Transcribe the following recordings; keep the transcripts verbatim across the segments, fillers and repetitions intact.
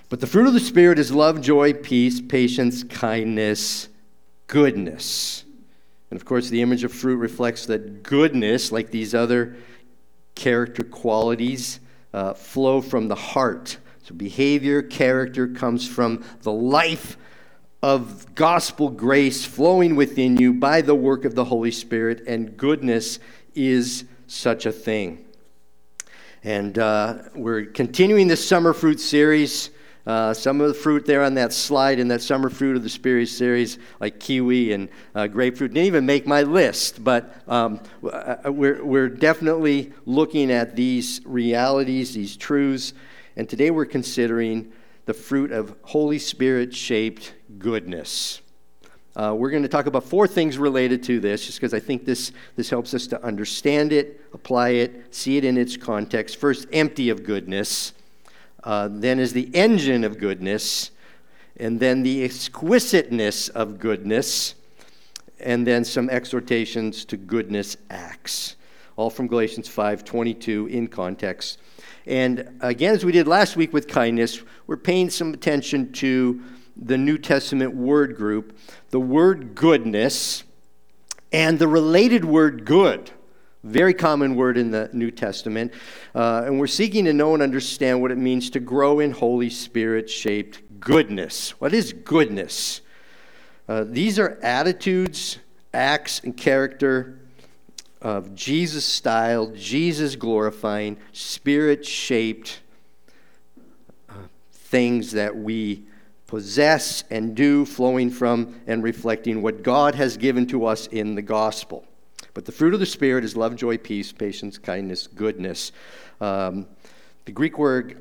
But the fruit of the Spirit is love, joy, peace, patience, kindness, goodness. And of course, the image of fruit reflects that goodness, like these other character qualities, uh, flow from the heart. So behavior, character comes from the life of gospel grace flowing within you by the work of the Holy Spirit, and goodness is such a thing. And uh, we're continuing this summer fruit series. Uh, some of the fruit there on that slide in that summer fruit of the Spirit series, like kiwi and uh, grapefruit, didn't even make my list. But um, we're we're definitely looking at these realities, these truths, and today we're considering the fruit of Holy Spirit-shaped goodness. Uh, we're going to talk about four things related to this, just because I think this this helps us to understand it, apply it, see it in its context. First, empty of goodness. Uh, then is the engine of goodness, and then the exquisiteness of goodness, and then some exhortations to goodness acts, all from Galatians five twenty-two in context. And again, as we did last week with kindness, we're paying some attention to the New Testament word group, the word goodness, and the related word good. Very common word in the New Testament. Uh, and we're seeking to know and understand what it means to grow in Holy Spirit-shaped goodness. What is goodness? Uh, these are attitudes, acts, and character of Jesus-style, Jesus-glorifying, Spirit-shaped uh, things that we possess and do, flowing from and reflecting what God has given to us in the gospel. But the fruit of the Spirit is love, joy, peace, patience, kindness, goodness. Um, the Greek word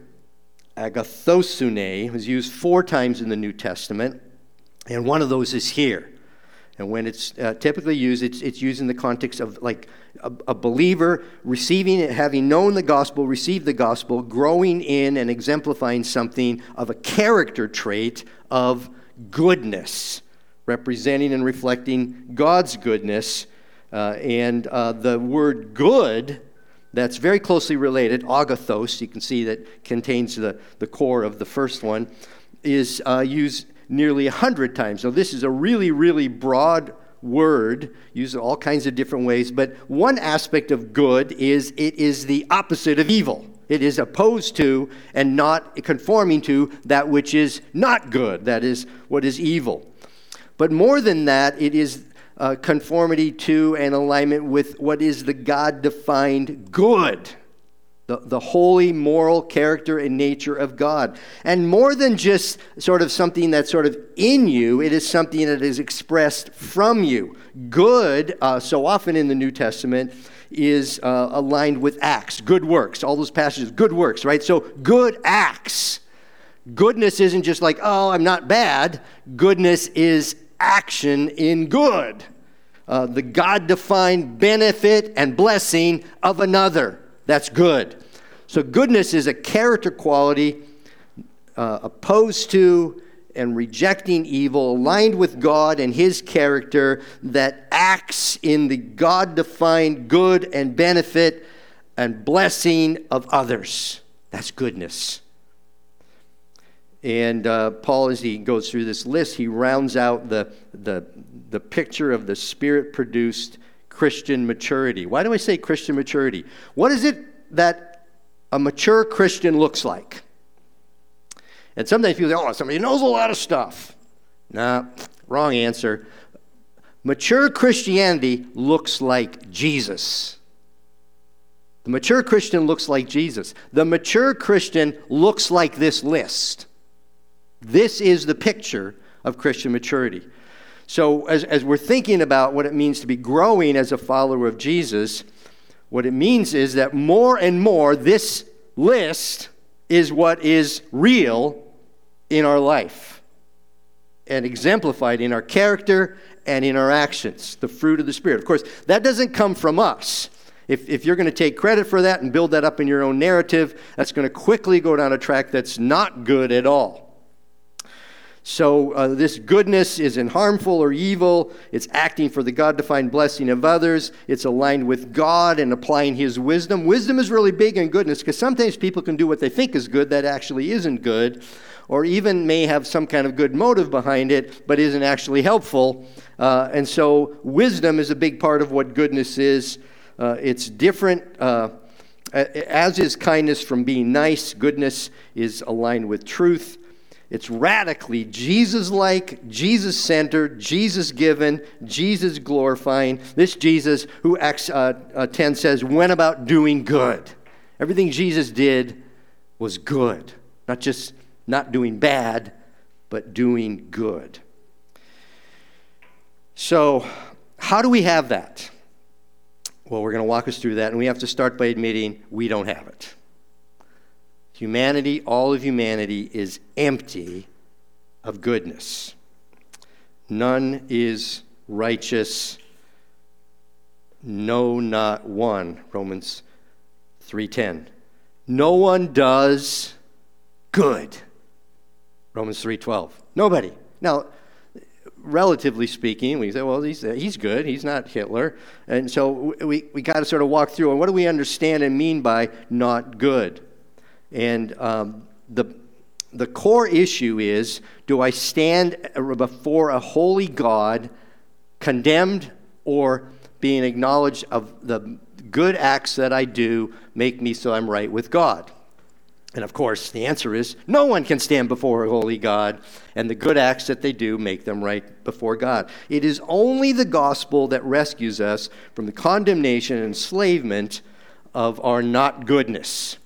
agathosune was used four times in the New Testament, and one of those is here. And when it's uh, typically used, it's, it's used in the context of like a, a believer receiving it, having known the gospel, received the gospel, growing in and exemplifying something of a character trait of goodness, representing and reflecting God's goodness. Uh, and uh, the word good, that's very closely related, agathos, you can see that contains the, the core of the first one, is uh, used nearly a hundred times. So this is a really, really broad word, used in all kinds of different ways. But one aspect of good is it is the opposite of evil. It is opposed to and not conforming to that which is not good, that is what is evil. But more than that, it is Uh, conformity to and alignment with what is the God-defined good, the, the holy, moral character and nature of God. And more than just sort of something that's sort of in you, it is something that is expressed from you. Good, uh, so often in the New Testament, is uh, aligned with acts, good works, all those passages, good works, right? So good acts. Goodness isn't just like, oh, I'm not bad. Goodness is action in good, uh, the God-defined benefit and blessing of another. That's good. So goodness is a character quality uh, opposed to and rejecting evil, aligned with God and His character, that acts in the God-defined good and benefit and blessing of others. That's goodness. And uh, Paul, as he goes through this list, he rounds out the, the, the picture of the Spirit-produced Christian maturity. Why do I say Christian maturity? What is it that a mature Christian looks like? And sometimes people say, oh, somebody knows a lot of stuff. Nah, wrong answer. Mature Christianity looks like Jesus. The mature Christian looks like Jesus. The mature Christian looks like this list. This is the picture of Christian maturity. So as, as we're thinking about what it means to be growing as a follower of Jesus, what it means is that more and more this list is what is real in our life and exemplified in our character and in our actions, the fruit of the Spirit. Of course, that doesn't come from us. If, if you're going to take credit for that and build that up in your own narrative, that's going to quickly go down a track that's not good at all. So uh, this goodness isn't harmful or evil. It's acting for the God-defined blessing of others. It's aligned with God and applying his wisdom. Wisdom is really big in goodness because sometimes people can do what they think is good that actually isn't good, or even may have some kind of good motive behind it but isn't actually helpful. Uh, and so wisdom is a big part of what goodness is. Uh, it's different, uh, as is kindness from being nice. Goodness is aligned with truth. It's radically Jesus-like, Jesus-centered, Jesus-given, Jesus-glorifying. This Jesus who Acts uh, uh, ten says went about doing good. Everything Jesus did was good. Not just not doing bad, but doing good. So how do we have that? Well, we're going to walk us through that, and we have to start by admitting we don't have it. Humanity, all of humanity, is empty of goodness. None is righteous. No, not one. Romans three ten. No one does good. Romans three twelve. Nobody. Now, relatively speaking, we say, well, he's, he's good. He's not Hitler. And so we, we got to sort of walk through, and what do we understand and mean by not good? And um, the the core issue is, do I stand before a holy God condemned, or being acknowledged of the good acts that I do make me so I'm right with God? And of course, the answer is no one can stand before a holy God, and the good acts that they do make them right before God. It is only the gospel that rescues us from the condemnation and enslavement of our not goodness.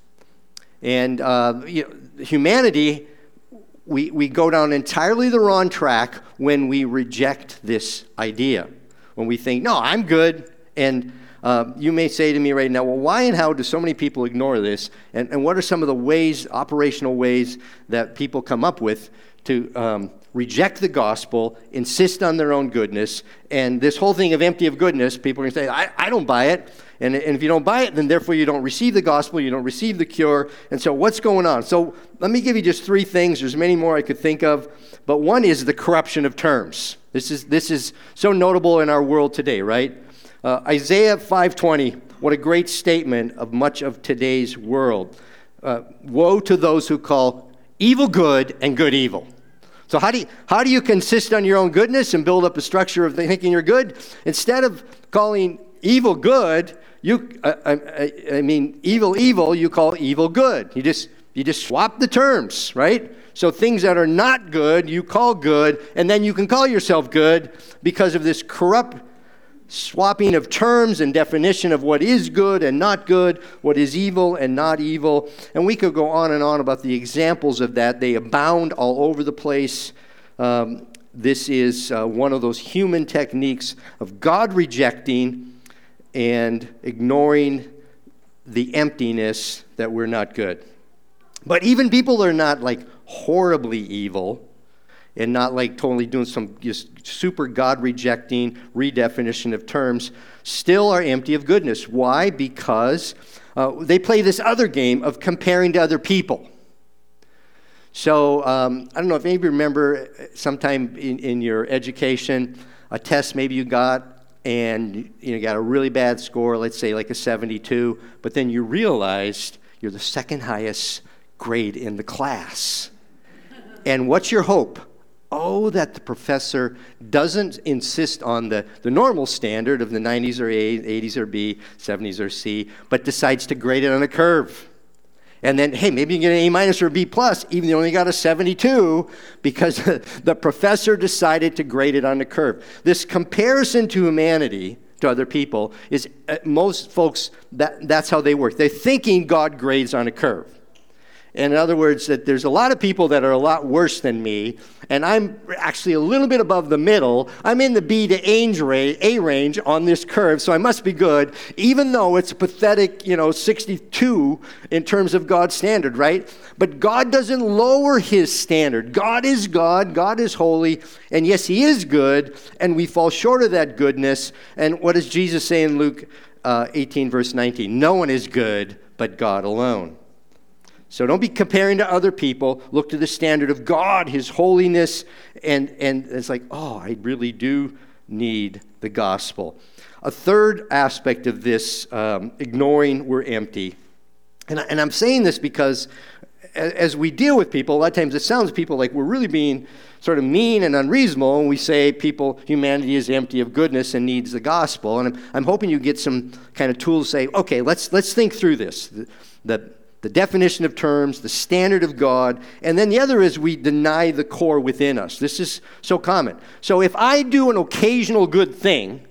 And uh, you know, humanity, we, we go down entirely the wrong track when we reject this idea. When we think, no, I'm good. And uh, you may say to me right now, well, why and how do so many people ignore this? And, and what are some of the ways, operational ways, that people come up with to um, reject the gospel, insist on their own goodness? And this whole thing of empty of goodness, people are going to say, I, I don't buy it. And, and if you don't buy it, then therefore you don't receive the gospel, you don't receive the cure. And so what's going on? So let me give you just three things. There's many more I could think of. But one is the corruption of terms. This is this is so notable in our world today, right? Uh, Isaiah five twenty, what a great statement of much of today's world. Uh, Woe to those who call evil good and good evil. So how do you, how do you consist on your own goodness and build up a structure of thinking you're good? Instead of calling evil good, you uh, I, I mean evil evil, you call evil good. You just you just swap the terms, right? So things that are not good, you call good, and then you can call yourself good because of this corrupt swapping of terms and definition of what is good and not good, what is evil and not evil. And we could go on and on about the examples of that. They abound all over the place. Um, this is uh, one of those human techniques of God rejecting and ignoring the emptiness that we're not good. But even people that are not like horribly evil and not like totally doing some just super God-rejecting redefinition of terms, still are empty of goodness. Why? Because uh, they play this other game of comparing to other people. So um, I don't know if any of you remember sometime in, in your education, a test maybe you got, and you know, got a really bad score, let's say like a seventy-two, but then you realized you're the second highest grade in the class. And what's your hope? Oh, that the professor doesn't insist on the, the normal standard of the nineties or A, eighties or B, seventies or C, but decides to grade it on a curve. And then, hey, maybe you get an A minus or a B plus, even though you only got a seventy-two, because the professor decided to grade it on the curve. This comparison to humanity, to other people, is uh, most folks, that, that's how they work. They're thinking God grades on a curve. In other words, that there's a lot of people that are a lot worse than me, and I'm actually a little bit above the middle. I'm in the B to A range on this curve, so I must be good, even though it's a pathetic, you know, sixty-two in terms of God's standard, right? But God doesn't lower his standard. God is God, God is holy, and yes, he is good, and we fall short of that goodness. And what does Jesus say in Luke uh, eighteen, verse nineteen? No one is good but God alone. So don't be comparing to other people. Look to the standard of God, his holiness, and, and it's like, oh, I really do need the gospel. A third aspect of this, um, ignoring we're empty. And, I, and I'm saying this because as we deal with people, a lot of times it sounds to people like we're really being sort of mean and unreasonable when we say people, humanity is empty of goodness and needs the gospel. And I'm, I'm hoping you get some kind of tools to say, okay, let's let's think through this. The, the, the definition of terms, the standard of God, and then the other is we deny the core within us. This is so common. So if I do an occasional good thing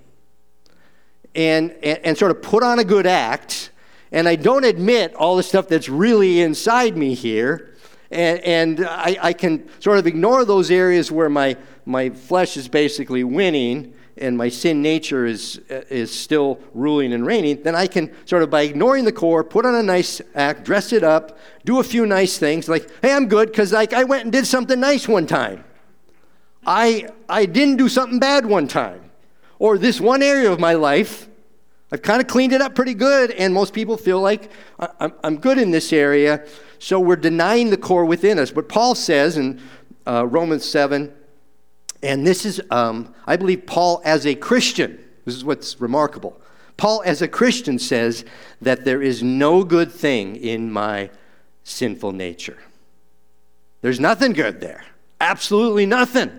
and, and, and sort of put on a good act, and I don't admit all the stuff that's really inside me here, and, and I, I can sort of ignore those areas where my, my flesh is basically winning and my sin nature is, is still ruling and reigning, then I can sort of, by ignoring the core, put on a nice act, dress it up, do a few nice things, like, hey, I'm good because like I went and did something nice one time. I, I didn't do something bad one time. Or this one area of my life, I've kind of cleaned it up pretty good, and most people feel like I'm, I'm good in this area, so we're denying the core within us. But Paul says in uh, Romans seven, and this is, um, I believe Paul as a Christian, this is what's remarkable. Paul as a Christian says that there is no good thing in my sinful nature. There's nothing good there. Absolutely nothing.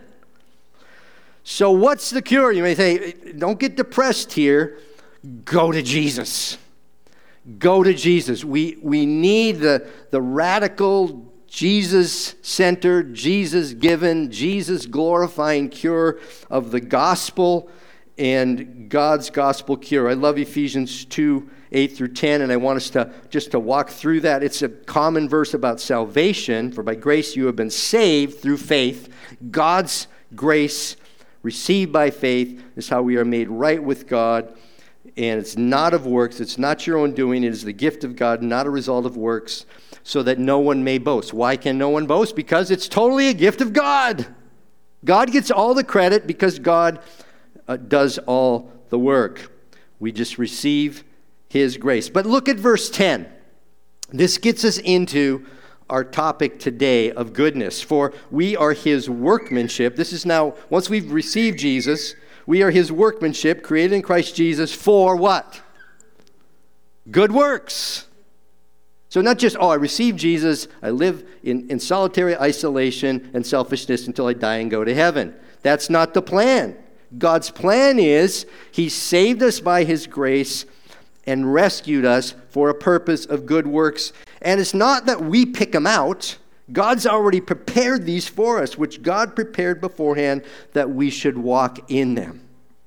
So what's the cure? You may say, don't get depressed here. Go to Jesus. Go to Jesus. We we need the, the radical, Jesus-centered, Jesus-given, Jesus-glorifying cure of the gospel and God's gospel cure. I love Ephesians two, eight through ten, and I want us to just to walk through that. It's a common verse about salvation. For by grace you have been saved through faith. God's grace received by faith is how we are made right with God. And it's not of works. It's not your own doing. It is the gift of God, not a result of works, so that no one may boast. Why can no one boast? Because it's totally a gift of God. God gets all the credit because God uh, does all the work. We just receive his grace. But look at verse ten. This gets us into our topic today of goodness. For we are his workmanship. This is now, once we've received Jesus, we are his workmanship, created in Christ Jesus for what? Good works. So not just, oh, I received Jesus, I live in, in solitary isolation and selfishness until I die and go to heaven. That's not the plan. God's plan is he saved us by his grace and rescued us for a purpose of good works. And it's not that we pick them out. God's already prepared these for us, which God prepared beforehand that we should walk in them.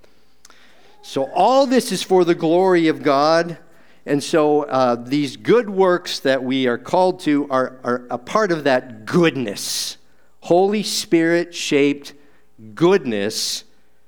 So all this is for the glory of God. And so uh, these good works that we are called to are, are a part of that goodness. Holy Spirit-shaped goodness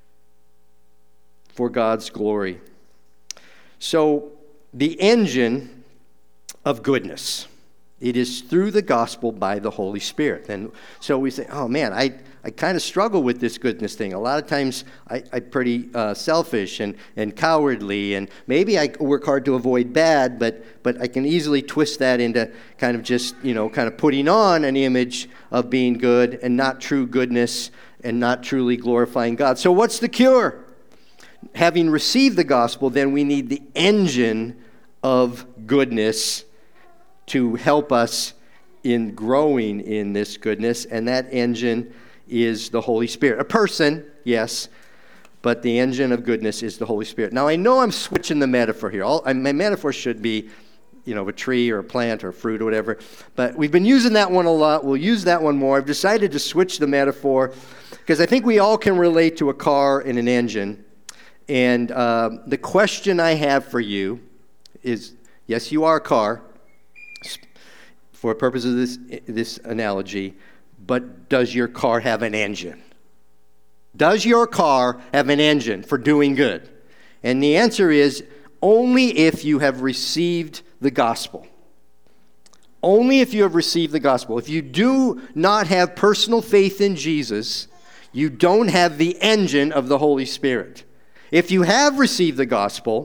for God's glory. So the engine of goodness, it is through the gospel by the Holy Spirit. And so we say, oh man, I, I kind of struggle with this goodness thing. A lot of times I, I'm pretty uh, selfish and, and cowardly, and maybe I work hard to avoid bad, but, but I can easily twist that into kind of just, you know, kind of putting on an image of being good and not true goodness and not truly glorifying God. So what's the cure? Having received the gospel, then we need the engine of goodness to help us in growing in this goodness, and that engine is the Holy Spirit. A person, yes, but the engine of goodness is the Holy Spirit. Now, I know I'm switching the metaphor here. All, my metaphor should be, you know, a tree or a plant or fruit or whatever, but we've been using that one a lot. We'll use that one more. I've decided to switch the metaphor because I think we all can relate to a car and an engine. And uh, the question I have for you is, yes, you are a car, for the purpose of this, this analogy, but does your car have an engine? Does your car have an engine for doing good? And the answer is only if you have received the gospel. Only if you have received the gospel. If you do not have personal faith in Jesus, you don't have the engine of the Holy Spirit. If you have received the gospel,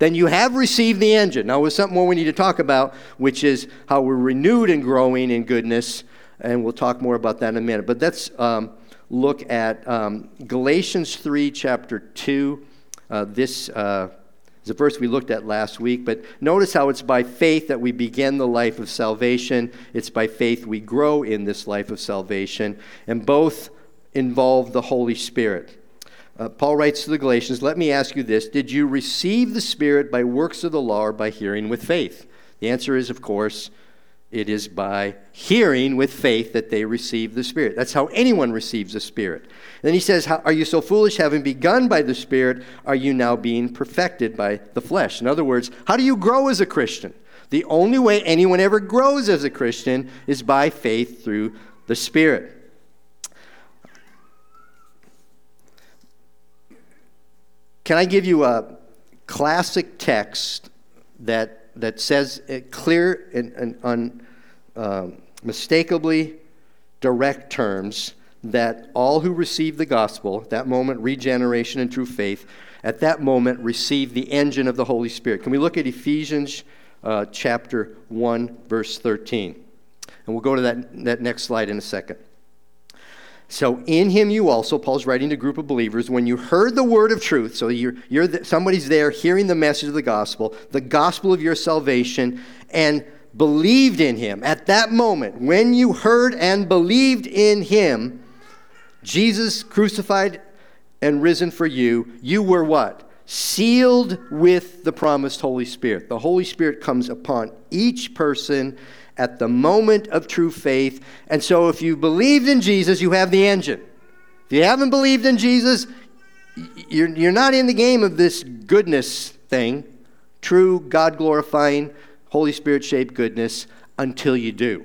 then you have received the engine. Now, there's something more we need to talk about, which is how we're renewed and growing in goodness, and we'll talk more about that in a minute. But let's um, look at um, Galatians three, chapter two. Uh, this uh, is a verse we looked at last week, but notice how it's by faith that we begin the life of salvation. It's by faith we grow in this life of salvation, and both involve the Holy Spirit. Uh, Paul writes to the Galatians, let me ask you this, did you receive the Spirit by works of the law or by hearing with faith? The answer is, of course, it is by hearing with faith that they receive the Spirit. That's how anyone receives the Spirit. Then he says, how, are you so foolish, having begun by the Spirit, are you now being perfected by the flesh? In other words, how do you grow as a Christian? The only way anyone ever grows as a Christian is by faith through the Spirit. Can I give you a classic text that that says it clear and unmistakably um, direct terms that all who receive the gospel, at that moment, regeneration and true faith, at that moment receive the engine of the Holy Spirit? Can we look at Ephesians uh, chapter one, verse thirteen? And we'll go to that, that next slide in a second. So in him you also, Paul's writing to a group of believers, when you heard the word of truth, so you're, you're the, somebody's there hearing the message of the gospel, the gospel of your salvation, and believed in him. At that moment, when you heard and believed in him, Jesus crucified and risen for you, you were what? Sealed with the promised Holy Spirit. The Holy Spirit comes upon each person at the moment of true faith. And so if you believed in Jesus, you have the engine. If you haven't believed in Jesus, you're, you're not in the game of this goodness thing, true God-glorifying, Holy Spirit-shaped goodness, until you do.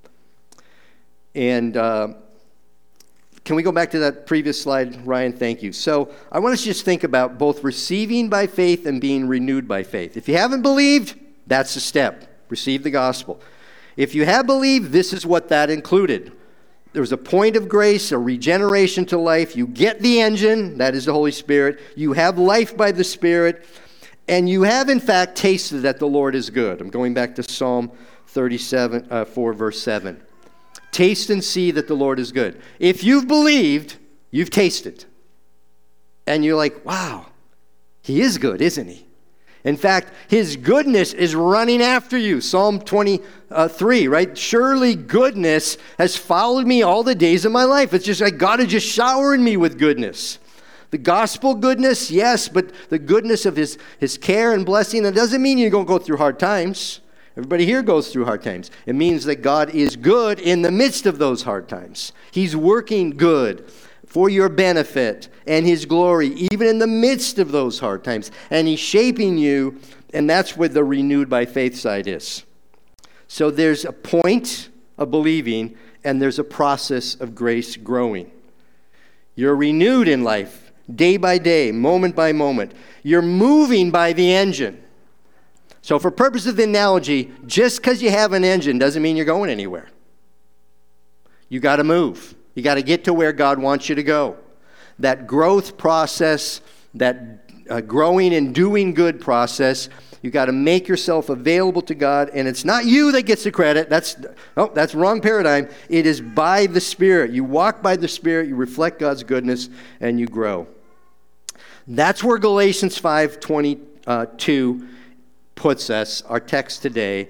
And uh, can we go back to that previous slide, Ryan? Thank you. So I want us to just think about both receiving by faith and being renewed by faith. If you haven't believed, that's the step. Receive the gospel. If you have believed, this is what that included. There was a point of grace, a regeneration to life. You get the engine, that is the Holy Spirit. You have life by the Spirit. And you have, in fact, tasted that the Lord is good. I'm going back to Psalm thirty-seven, uh, four, verse seven. Taste and see that the Lord is good. If you've believed, you've tasted. And you're like, wow, he is good, isn't he? In fact, his goodness is running after you. Psalm twenty-three, right? Surely goodness has followed me all the days of my life. It's just like God is just showering me with goodness. The gospel goodness, yes, but the goodness of his, his care and blessing, that doesn't mean you're going to go through hard times. Everybody here goes through hard times. It means that God is good in the midst of those hard times. He's working good for your benefit and his glory, even in the midst of those hard times. And he's shaping you, and that's where the renewed by faith side is. So there's a point of believing, and there's a process of grace growing. You're renewed in life, day by day, moment by moment. You're moving by the engine. So for purpose of the analogy, just because you have an engine doesn't mean you're going anywhere. You got to move. You got to get to where God wants you to go. That growth process, that uh, growing and doing good process, you got to make yourself available to God, and it's not you that gets the credit. That's oh, that's wrong paradigm. It is by the Spirit. You walk by the Spirit, you reflect God's goodness, and you grow. That's where Galatians five twenty-two puts us, our text today.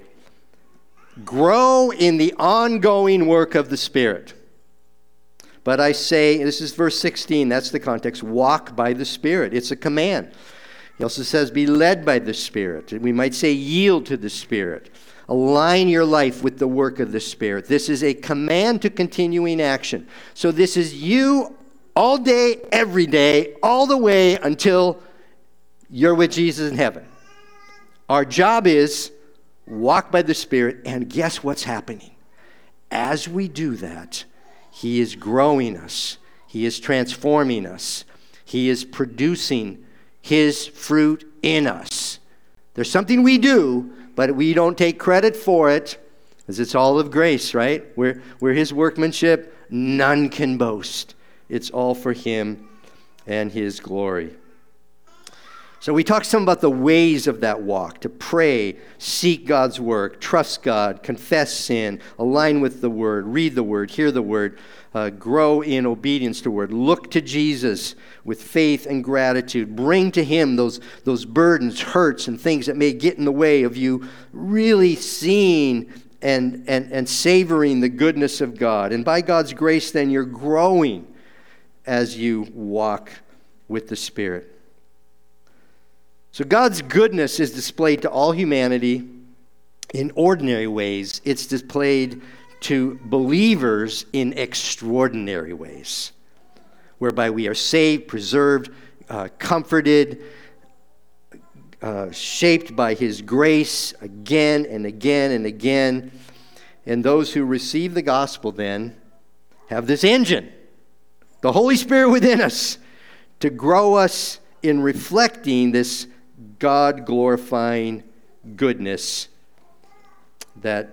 Grow in the ongoing work of the Spirit. But I say, this is verse sixteen, that's the context, walk by the Spirit. It's a command. He also says, be led by the Spirit. We might say, yield to the Spirit. Align your life with the work of the Spirit. This is a command to continuing action. So this is you all day, every day, all the way until you're with Jesus in heaven. Our job is walk by the Spirit, and guess what's happening? As we do that, he is growing us. He is transforming us. He is producing his fruit in us. There's something we do, but we don't take credit for it, because it's all of grace, right? We're, we're his workmanship. None can boast. It's all for him and his glory. So we talked some about the ways of that walk: to pray, seek God's work, trust God, confess sin, align with the Word, read the Word, hear the Word, uh, grow in obedience to the Word, look to Jesus with faith and gratitude, bring to Him those, those burdens, hurts, and things that may get in the way of you really seeing and, and, and savoring the goodness of God. And by God's grace, then, you're growing as you walk with the Spirit. So God's goodness is displayed to all humanity in ordinary ways. It's displayed to believers in extraordinary ways, whereby we are saved, preserved, uh, comforted, uh, shaped by His grace again and again and again. And those who receive the gospel then have this engine, the Holy Spirit within us, to grow us in reflecting this God-glorifying goodness that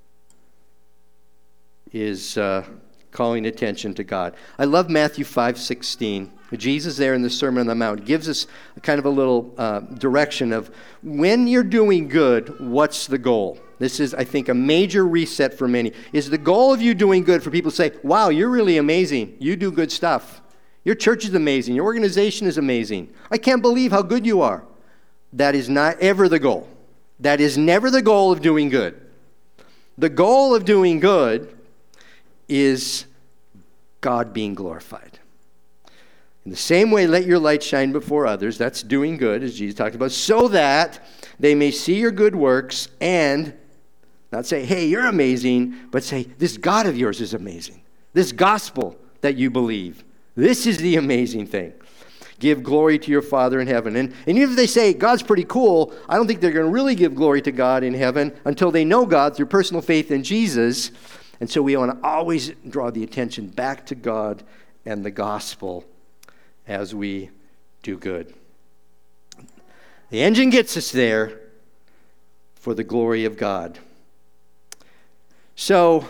is uh, calling attention to God. I love Matthew five sixteen. Jesus there in the Sermon on the Mount gives us kind of a little uh, direction of when you're doing good, what's the goal? This is, I think, a major reset for many. Is the goal of you doing good for people to say, wow, you're really amazing. You do good stuff. Your church is amazing. Your organization is amazing. I can't believe how good you are. That is not ever the goal. That is never the goal of doing good. The goal of doing good is God being glorified. In the same way, let your light shine before others. That's doing good, as Jesus talked about, so that they may see your good works and not say, hey, you're amazing, but say, this God of yours is amazing. This gospel that you believe, this is the amazing thing. Give glory to your Father in heaven. And, and even if they say, God's pretty cool, I don't think they're going to really give glory to God in heaven until they know God through personal faith in Jesus. And so we want to always draw the attention back to God and the gospel as we do good. The engine gets us there for the glory of God. So,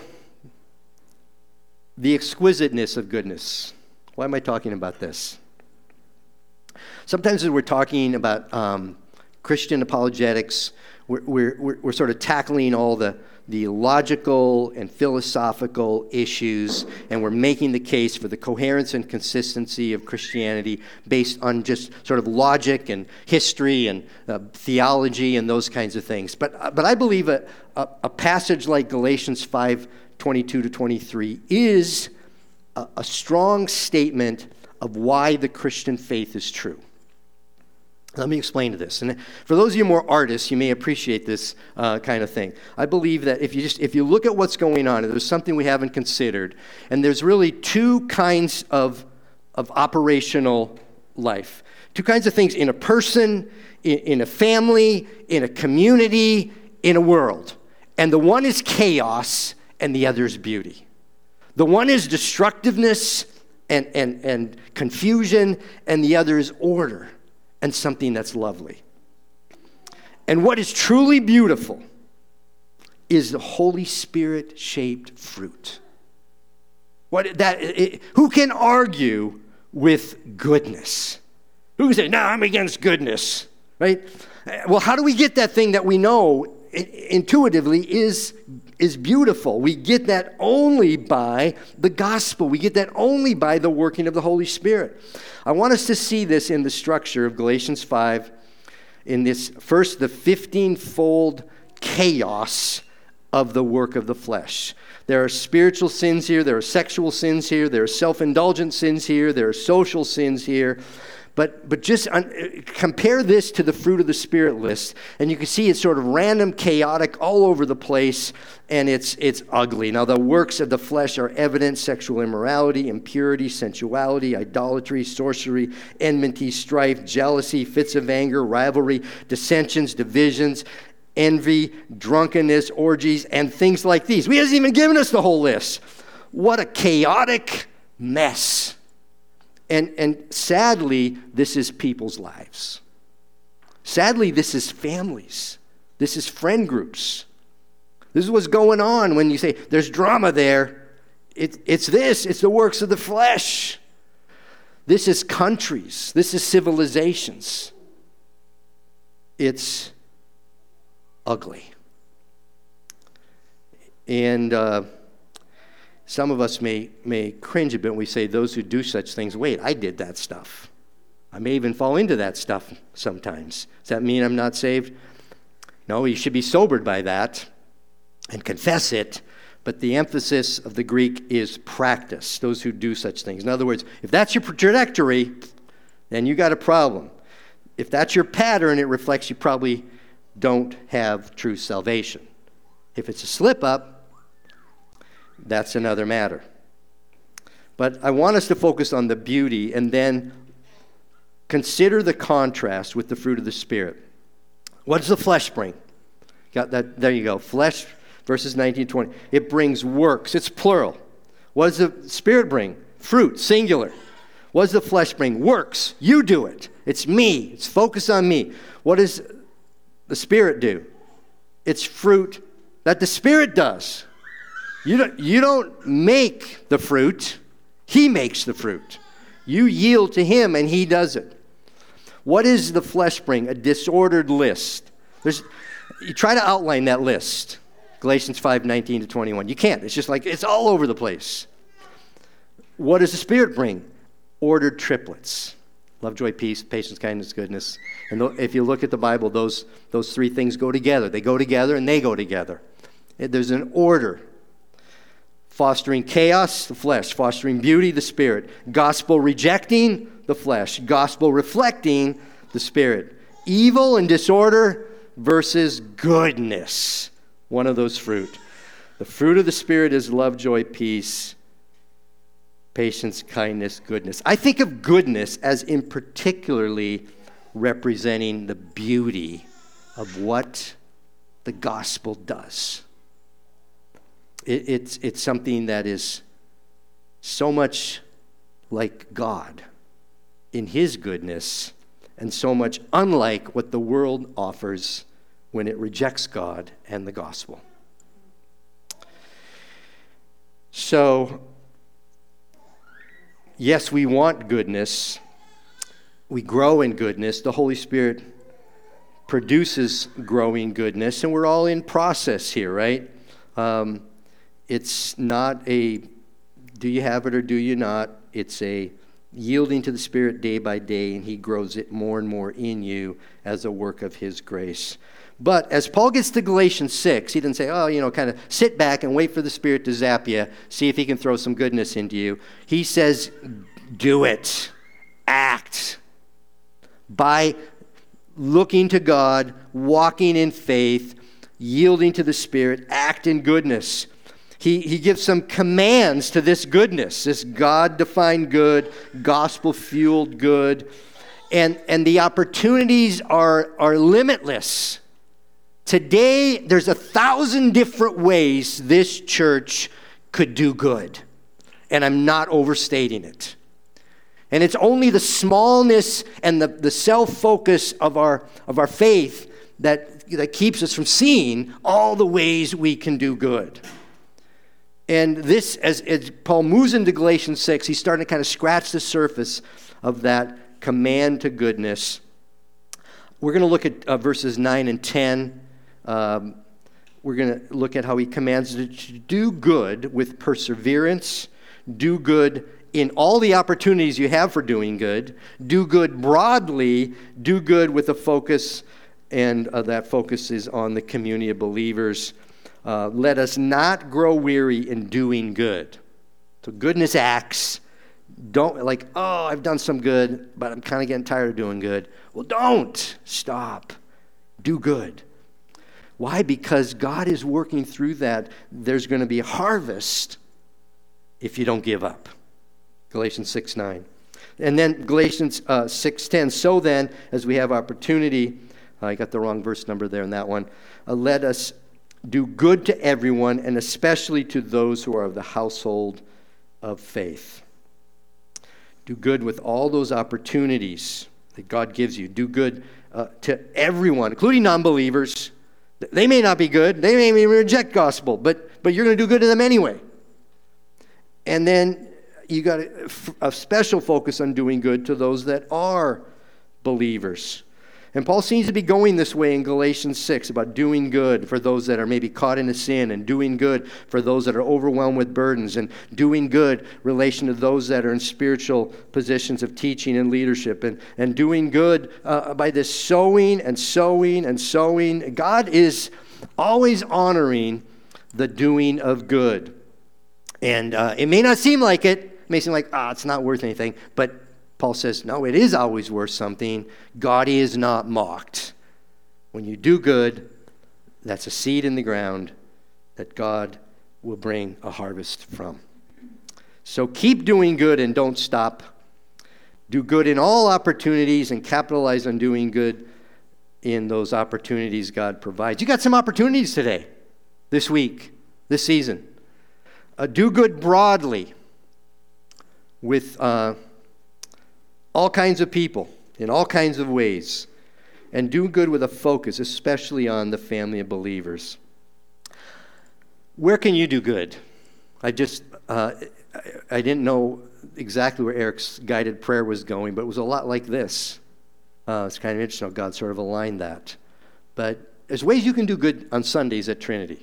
the exquisiteness of goodness. Why am I talking about this? Sometimes as we're talking about um, Christian apologetics, we're, we're, we're sort of tackling all the, the logical and philosophical issues, and we're making the case for the coherence and consistency of Christianity based on just sort of logic and history and uh, theology and those kinds of things. But, uh, but I believe a, a, a passage like Galatians five twenty-two to twenty-three is a, a strong statement of why the Christian faith is true. Let me explain to this. And for those of you more artists, you may appreciate this uh, kind of thing. I believe that if you just if you look at what's going on, and there's something we haven't considered, and there's really two kinds of, of operational life. Two kinds of things in a person, in, in a family, in a community, in a world. And the one is chaos, and the other is beauty. The one is destructiveness and, and, and confusion, and the other is order and something that's lovely. And what is truly beautiful is the Holy Spirit-shaped fruit. What that? It, who can argue with goodness? Who can say, no, I'm against goodness, right? Well, how do we get that thing that we know intuitively is, is beautiful? We get that only by the gospel. We get that only by the working of the Holy Spirit. I want us to see this in the structure of Galatians five, in this first, the fifteen-fold chaos of the work of the flesh. There are spiritual sins here, there are sexual sins here, there are self-indulgent sins here, there are social sins here. But but just un, compare this to the fruit of the Spirit list, and you can see it's sort of random, chaotic, all over the place, and it's it's ugly. Now, the works of the flesh are evident: sexual immorality, impurity, sensuality, idolatry, sorcery, enmity, strife, jealousy, fits of anger, rivalry, dissensions, divisions, envy, drunkenness, orgies, and things like these. He hasn't even given us the whole list. What a chaotic mess. And and sadly, this is people's lives. Sadly, this is families. This is friend groups. This is what's going on when you say there's drama there. It, it's this. It's the works of the flesh. This is countries. This is civilizations. it's ugly. And uh, some of us may, may cringe a bit when we say those who do such things, wait, I did that stuff. I may even fall into that stuff sometimes. Does that mean I'm not saved? No, you should be sobered by that and confess it. But the emphasis of the Greek is practice, those who do such things. In other words, if that's your trajectory, then you got a problem. If that's your pattern, it reflects you probably don't have true salvation. If it's a slip-up, that's another matter. But I want us to focus on the beauty and then consider the contrast with the fruit of the Spirit. What does the flesh bring? Got that? There you go. Flesh, verses nineteen to twenty. It brings works. It's plural. What does the Spirit bring? Fruit, singular. What does the flesh bring? Works. You do it. It's me. It's focused on me. What does the Spirit do? It's fruit that the Spirit does. You don't, you don't make the fruit. He makes the fruit. You yield to Him and He does it. What does the flesh bring? A disordered list. There's, you try to outline that list. Galatians five, nineteen to twenty-one. You can't. It's just like, it's all over the place. What does the Spirit bring? Ordered triplets. Love, joy, peace, patience, kindness, goodness. And if you look at the Bible, those, those three things go together. They go together and they go together. There's an order. Fostering chaos, the flesh. Fostering beauty, the Spirit. Gospel rejecting, the flesh. Gospel reflecting, the Spirit. Evil and disorder versus goodness. One of those fruit. The fruit of the Spirit is love, joy, peace, patience, kindness, goodness. I think of goodness as in particularly representing the beauty of what the gospel does. It, it's, it's something that is so much like God in His goodness and so much unlike what the world offers when it rejects God and the gospel. So, yes, we want goodness. We grow in goodness. The Holy Spirit produces growing goodness, and we're all in process here, right? Um, it's not a do you have it or do you not. It's a yielding to the Spirit day by day, and He grows it more and more in you as a work of His grace. But as Paul gets to Galatians six, he didn't say, oh, you know, kind of sit back and wait for the Spirit to zap you, see if He can throw some goodness into you. He says, do it. Act. By looking to God, walking in faith, yielding to the Spirit, act in goodness. He, he gives some commands to this goodness, this God-defined good, gospel-fueled good. And, and the opportunities are, are limitless. Today, there's a thousand different ways this church could do good. And I'm not overstating it. And it's only the smallness and the, the self-focus of our, of our faith that, that keeps us from seeing all the ways we can do good. And this, as, as Paul moves into Galatians six, he's starting to kind of scratch the surface of that command to goodness. We're going to look at uh, verses nine and ten. Um, we're going to look at how he commands us to do good with perseverance, do good in all the opportunities you have for doing good, do good broadly, do good with a focus, and uh, that focus is on the community of believers. Uh, let us not grow weary in doing good. So goodness acts. Don't, like, oh, I've done some good, but I'm kind of getting tired of doing good. Well, don't. Stop. Do good. Why? Because God is working through that. There's going to be a harvest if you don't give up. Galatians six nine. And then Galatians uh, six ten. So then, as we have opportunity, I got the wrong verse number there in that one. Uh, let us do good to everyone, and especially to those who are of the household of faith. Do good with all those opportunities that God gives you. Do good uh, to everyone, including non-believers. They may not be good. They may even reject gospel, but, but you're going to do good to them anyway. And then you got a, a special focus on doing good to those that are believers. And Paul seems to be going this way in Galatians six about doing good for those that are maybe caught in a sin, and doing good for those that are overwhelmed with burdens, and doing good in relation to those that are in spiritual positions of teaching and leadership, and, and doing good uh, by this sowing and sowing and sowing. God is always honoring the doing of good. And uh, it may not seem like it. It may seem like, ah, it's not worth anything. But Paul says, no, it is always worth something. God is not mocked. When you do good, that's a seed in the ground that God will bring a harvest from. So keep doing good and don't stop. Do good in all opportunities and capitalize on doing good in those opportunities God provides. You got some opportunities today, this week, this season. Uh, do good broadly with uh, all kinds of people, in all kinds of ways. And do good with a focus, especially on the family of believers. Where can you do good? I just, uh, I didn't know exactly where Eric's guided prayer was going, but it was a lot like this. Uh, it's kind of interesting how God sort of aligned that. But there's ways you can do good on Sundays at Trinity.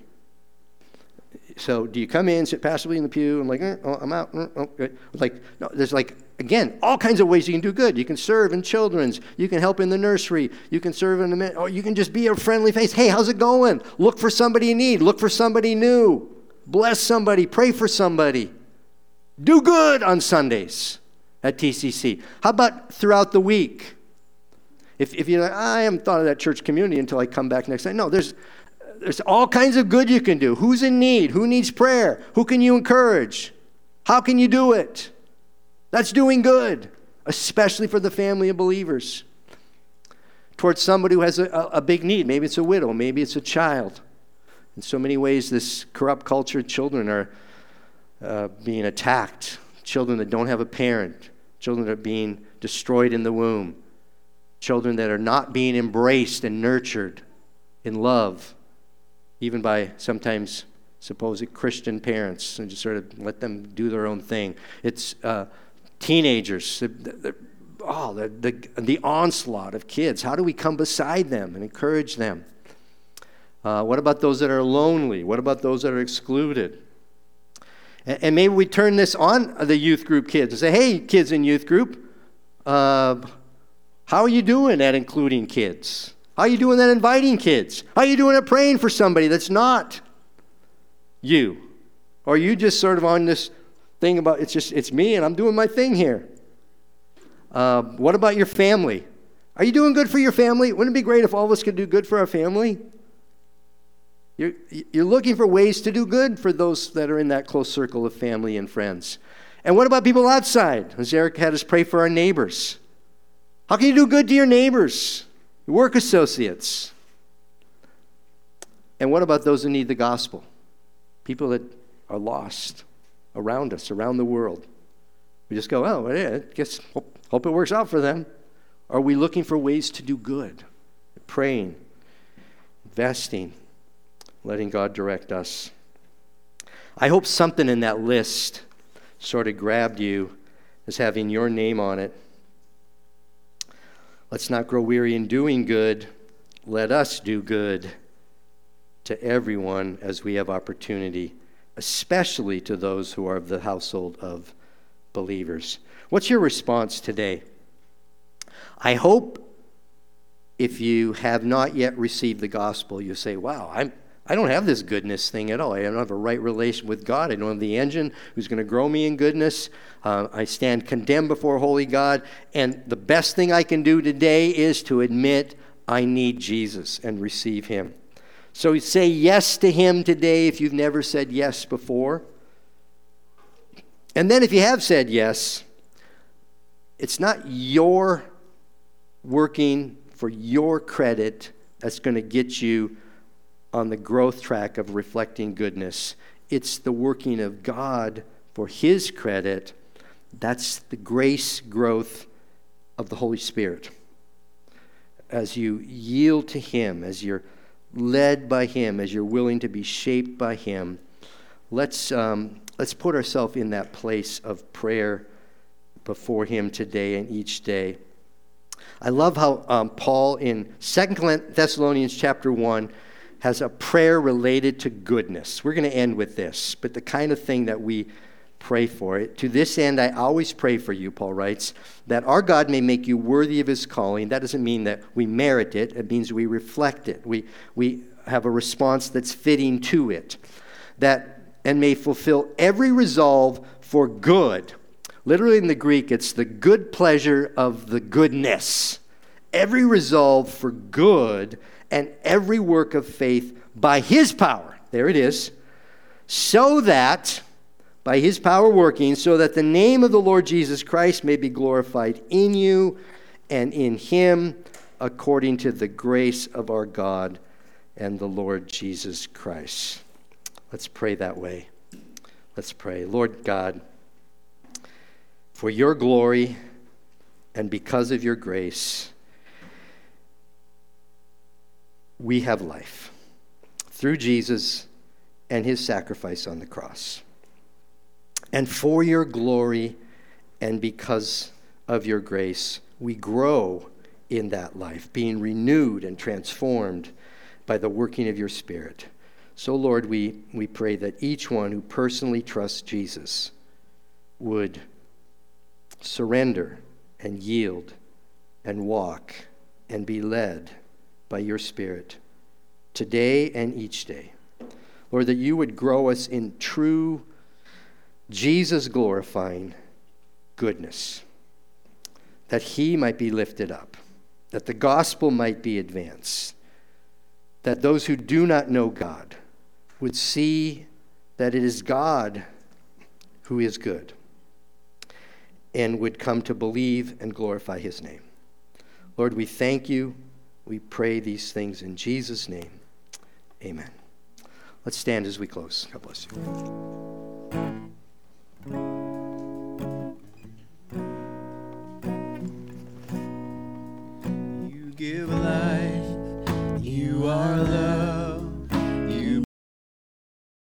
So do you come in, sit passively in the pew, and like, eh, oh, I'm out. Oh, good. Like, no, there's like, again, all kinds of ways you can do good. You can serve in children's. You can help in the nursery. You can serve in the, or you can just be a friendly face. Hey, how's it going? Look for somebody in need. Look for somebody new. Bless somebody. Pray for somebody. Do good on Sundays at T C C. How about throughout the week? If, if you're like, I haven't thought of that church community until I come back next night. No, there's there's all kinds of good you can do. Who's in need? Who needs prayer? Who can you encourage? How can you do it? That's doing good, especially for the family of believers. Towards somebody who has a, a big need. Maybe it's a widow. Maybe it's a child. In so many ways, this corrupt culture, children are uh, being attacked. Children that don't have a parent. Children that are being destroyed in the womb. Children that are not being embraced and nurtured in love, even by sometimes supposed Christian parents, and just sort of let them do their own thing. It's uh, teenagers, the, the, oh, the, the, the onslaught of kids. How do we come beside them and encourage them? Uh, what about those that are lonely? What about those that are excluded? And, and maybe we turn this on the youth group kids and say, hey, kids in youth group, uh, how are you doing at including kids? How are you doing at inviting kids? How are you doing at praying for somebody that's not you? Or are you just sort of on this thing about, it's just, it's me and I'm doing my thing here? Uh, what about your family? Are you doing good for your family? Wouldn't it be great if all of us could do good for our family? You're, you're looking for ways to do good for those that are in that close circle of family and friends. And what about people outside? As Eric had us pray for our neighbors. How can you do good to your neighbors? Your work associates. And what about those who need the gospel? People that are lost around us, around the world. We just go, oh, yeah, I guess, hope, hope it works out for them. Are we looking for ways to do good? Praying, investing, letting God direct us. I hope something in that list sort of grabbed you as having your name on it. Let's not grow weary in doing good. Let us do good to everyone as we have opportunity, especially to those who are of the household of believers. What's your response today? I hope if you have not yet received the gospel, you say, wow, I'm, I don't have this goodness thing at all. I don't have a right relation with God. I don't have the engine who's going to grow me in goodness. Uh, I stand condemned before holy God. And the best thing I can do today is to admit I need Jesus and receive him. So say yes to him today if you've never said yes before. And then if you have said yes, it's not your working for your credit that's going to get you on the growth track of reflecting goodness. It's the working of God for his credit. That's the grace growth of the Holy Spirit. As you yield to him, as you're led by him, as you're willing to be shaped by him, let's um, let's put ourselves in that place of prayer before him today and each day. I love how um, Paul in Second Thessalonians chapter one has a prayer related to goodness. We're going to end with this, but the kind of thing that we pray for it. To this end, I always pray for you, Paul writes, that our God may make you worthy of his calling. That doesn't mean that we merit it. It means we reflect it. We, we have a response that's fitting to it. That, and may fulfill every resolve for good. Literally in the Greek, it's the good pleasure of the goodness. Every resolve for good and every work of faith by his power. There it is. So that, by his power working, so that the name of the Lord Jesus Christ may be glorified in you and in him, according to the grace of our God and the Lord Jesus Christ. Let's pray that way. Let's pray. Lord God, for your glory and because of your grace, we have life through Jesus and his sacrifice on the cross. And for your glory and because of your grace, we grow in that life, being renewed and transformed by the working of your Spirit. So, Lord, we, we pray that each one who personally trusts Jesus would surrender and yield and walk and be led by your Spirit today and each day. Lord, that you would grow us in true Jesus-glorifying goodness, that he might be lifted up, that the gospel might be advanced, that those who do not know God would see that it is God who is good and would come to believe and glorify his name. Lord, we thank you. We pray these things in Jesus' name. Amen. Let's stand as we close. God bless you.